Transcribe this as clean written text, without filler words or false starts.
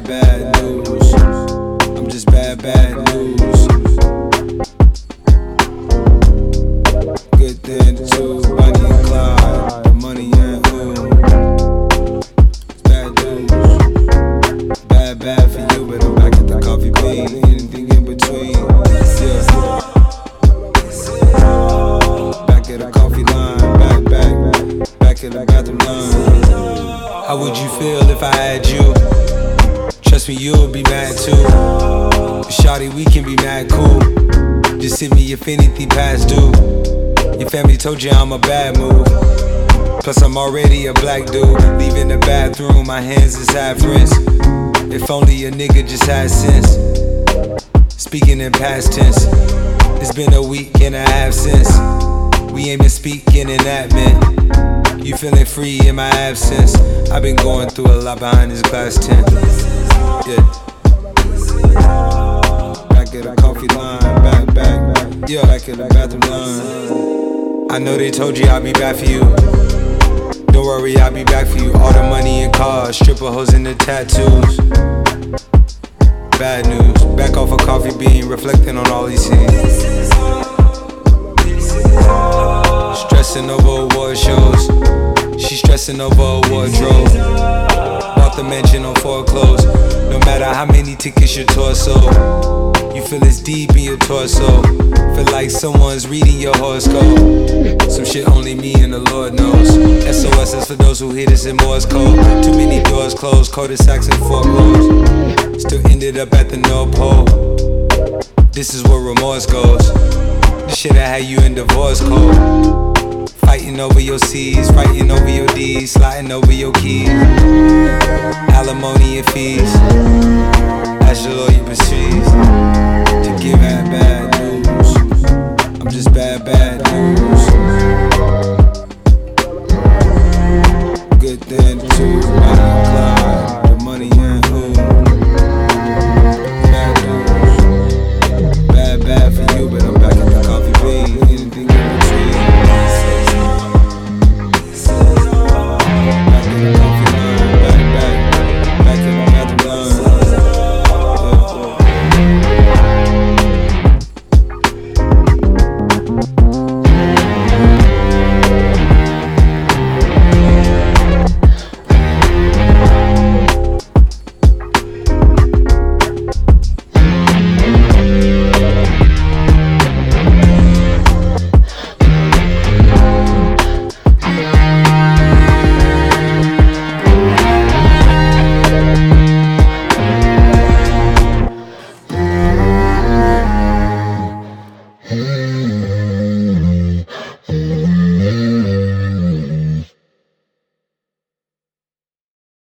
bad news. I'm just bad news. Good then too, Bonnie and Clyde, the money and who. It's bad news. Bad for you, but I'm back at the coffee bean. Anything in between, yeah. Back at the coffee line, back at the bathroom line. How would you feel if I had you? Trust me, you'll be mad too. But shawty, we can be mad cool. Just hit me if anything past due. Your family told you I'm a bad move. Plus I'm already a black dude. Leaving the bathroom, my hands is half rinsed. If only a nigga just had sense. Speaking in past tense. It's been a week and a half since we ain't been speaking in that man. You feeling free in my absence. I've been going through a lot behind this glass tent. Yeah. Back at the coffee line, back. Yeah, back at the bathroom line. I know they told you I'll be back for you. Don't worry, I'll be back for you. All the money and cars, stripper hoes and the tattoos. Bad news, back off a coffee bean, reflecting on all these scenes. Stressing over award shows, she stressing over a wardrobe. Bought the mansion on foreclosed. No matter how many tickets your torso, you feel it's deep in your torso. Feel like someone's reading your horoscope. Some shit only me and the Lord knows. SOS is for those who hit us in Morse code. Too many doors closed, cul-de-sacs and foreclosed. Still ended up at the North Pole. This is where remorse goes. The shit that had you in divorce code. Fighting over your C's, fighting over your D's, sliding over your keys. Alimony and fees. As your lawyer proceeds to give out bad news. I'm just bad news. Good then too, Bonnie and Clyde, the money and who. Bad news. Bad for you, but I'm back at the coffee bean. Anything in between. Back at the coffee line, back at the bathroom line. Hey.